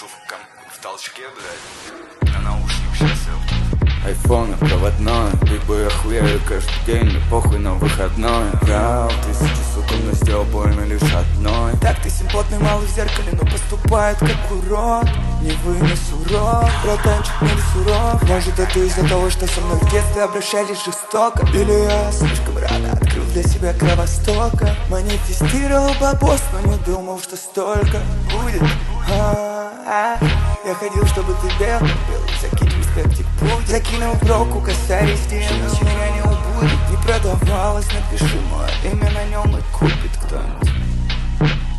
пишу в толчке, блядь, на наушник сейчас Айфон проводной, бигбой охуею каждый день, мне похуй на выходной. Брал тысячи, сука, но сделал больно лишь одной. Так ты симпотный малый в зеркале, но поступает как урод. Не вынес урок, братанчик не суров. Может это из-за того, что со мной в детстве обращались жестоко. Или я слишком рано открыл для себя кровостока. Манифестировал бабос, но не думал, что столько будет. Я ходил, чтобы ты белый был. Закинь респектик путь. Закинул броку, косарь стену. Меня не убудет, не продавалось. Напиши мое имя на нем и купит кто-нибудь.